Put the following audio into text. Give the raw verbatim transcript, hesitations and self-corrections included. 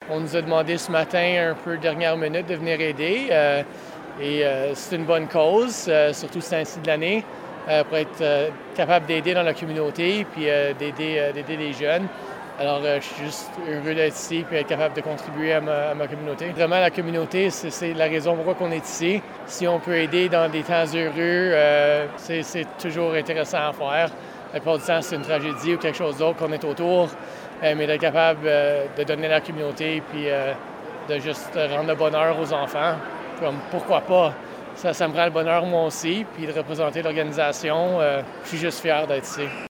On nous a demandé ce matin, un peu dernière minute, de venir aider. Euh, et euh, c'est une bonne cause, euh, surtout ce temps-ci de l'année, euh, pour être euh, capable d'aider dans la communauté puis euh, d'aider, euh, d'aider les jeunes. Alors, euh, je suis juste heureux d'être ici et être capable de contribuer à ma, à ma communauté. Vraiment, la communauté, c'est, c'est la raison pourquoi on est ici. Si on peut aider dans des temps heureux, euh, c'est, c'est toujours intéressant à faire. La plupart du temps, c'est une tragédie ou quelque chose d'autre qu'on est autour, euh, mais d'être capable euh, de donner à la communauté puis euh, de juste rendre le bonheur aux enfants. Comme, pourquoi pas? Ça, ça me rend le bonheur moi aussi, puis de représenter l'organisation. Euh, je suis juste fier d'être ici.